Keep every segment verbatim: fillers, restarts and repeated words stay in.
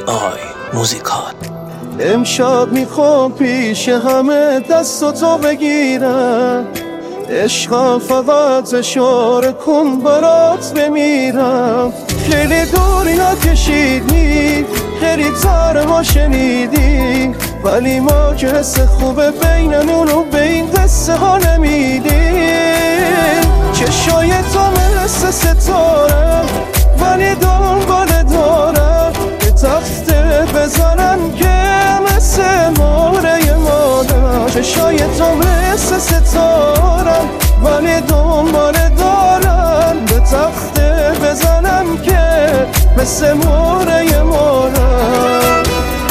آی موزیکال. امشب میخوام پیش همه دستاتو بگیرم، عشقم فقط اشاره کن برات بمیرم. خیلی دوری نکشیدی، خیلی تر ما شنیدی، ولی ما که حس خوبه بینمون و به این قصه ها نمیدیم. چشای تو مثل ستاره ولی دنبال دارم، به تخته بزنم که مثل ماره مادر. چشای تو مثل ستاره ولی دنبال دارم، به تخته بزنم که مثل ماره مادر.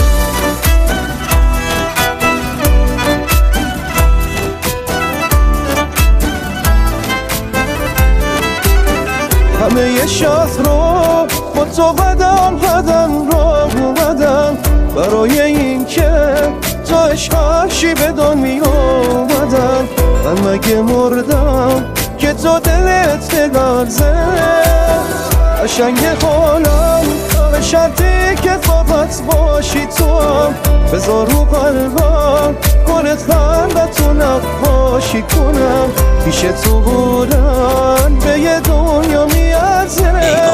همه ی شهر رو با تو قدم قدم را اومدم، برای این که تو عشقشی به دنیا اومدم. من مگه مردم که تو دلت نلرزه؟ قشنگ حالم به شرطی که فقط باشی تو هم، بذار رو قلبم گلت خندتو نقاشی کنم. پیش تو بودن به یه دنیا میارزه.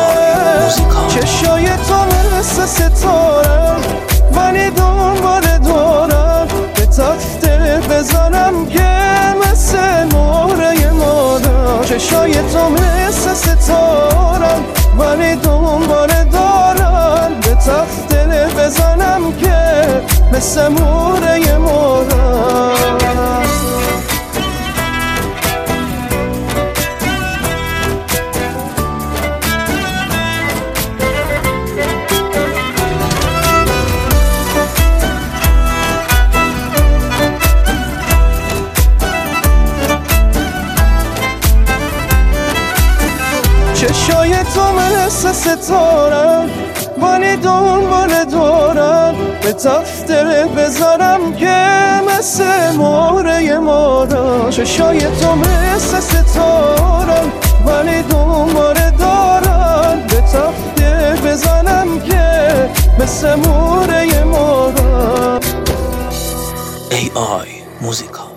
چشای تو مثل ستاره ولی دنبال دارم، به تخته بزنم که مثل مهره مادر. چشای تو مثل ستاره ولی دنبال دارم، به تخته بزنم که مثل مهره مادر. چشای تو مثل ستارم ولی دنبال دارم، به تخته بذارم که مثل مهره مادر. چشای تو مثل ستارم ولی دنبال دارم، به تخته بزنم که مثل مهره مادر. ای آی موزیکال.